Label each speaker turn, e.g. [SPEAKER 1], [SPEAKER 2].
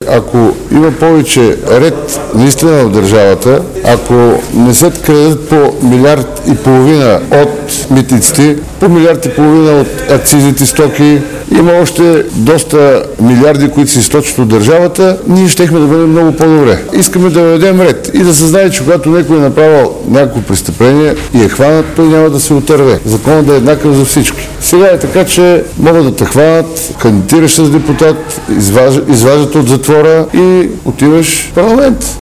[SPEAKER 1] ако има повече ред наистина в държавата, ако не се крадат по милиард и половина от митниците, по милиард и половина от акцизните стоки, има още доста милиарди, които се източат от държавата, ние щехме да бъдем много по-добре. Искаме да въведем ред и да се знае, че когато някой е направил някакво престъпление и е хванат, той няма да се отърве. Законът да е еднакъв за всички. Сега е така, че могат да те хванат, кандидираш с депутат, изваждат от затвора и отиваш в парламент.